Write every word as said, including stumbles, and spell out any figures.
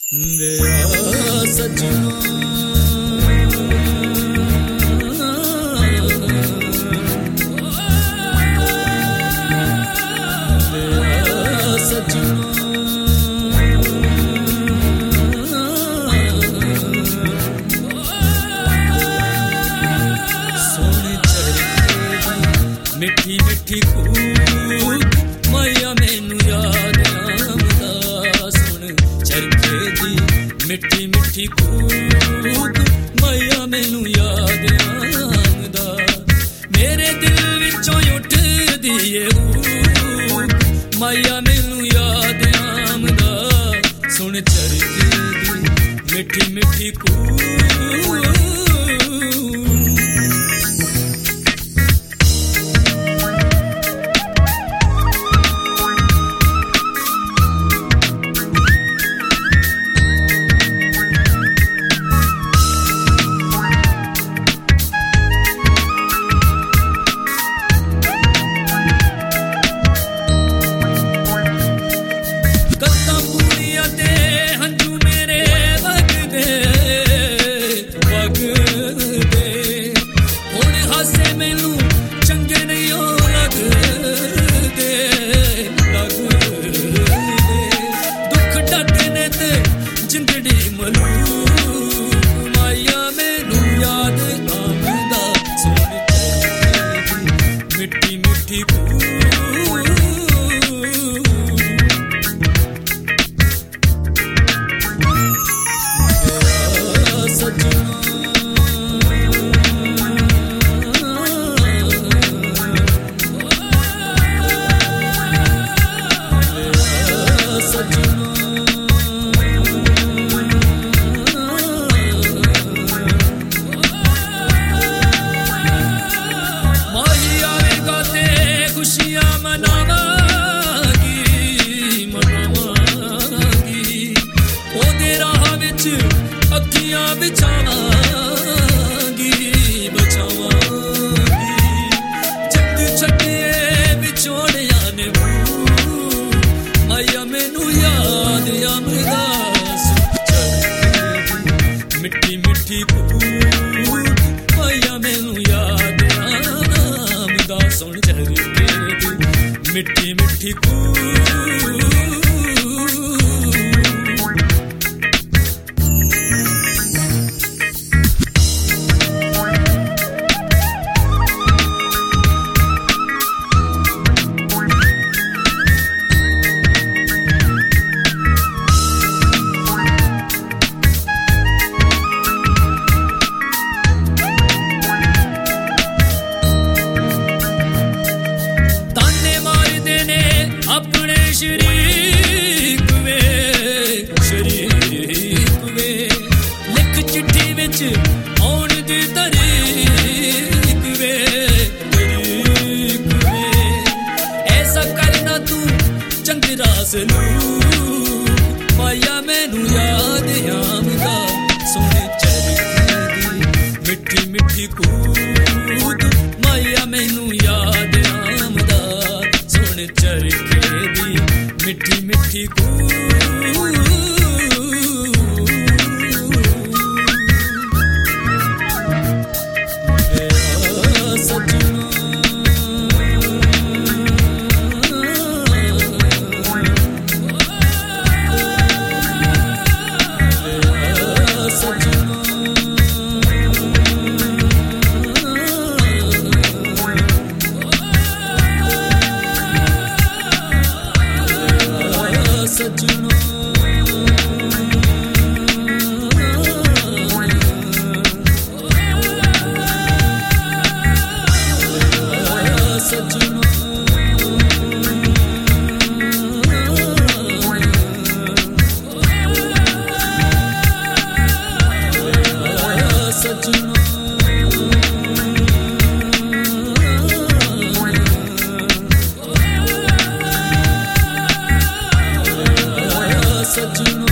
मेरा सजना मिठी मिठी कूक मैया मैनू याद आंदा सुन चरखे दी मिठी मिठी कूक मैया मैनू याद आंदा मेरे दिल विचों उठदी ए ऊक मैया मैनू याद आंदा सुन चरखे दी मिठी मिठी कूक अखियां बिछावांगी बचावांगी जद छड्डिए विछोड़िया ने मैया मैनू याद आंदा मिठी मिठी कूक मैया मैनू याद आंदा सुन चरखे दी मिठी मिठी कूक अपने शरीक वे शरीक वे लिख चिट्ठी विच आउण दी तरीक वे तरीक वे ऐसा करना तू चंद्रा सलूक माया मैनू याद आंदा सोने चरखे दी मिठी मिठी कूक माया मैनू याद आंदा सोने चरखे मिठी मिठी कूक मेरा सजना मेरा सजना सजना सजना सजना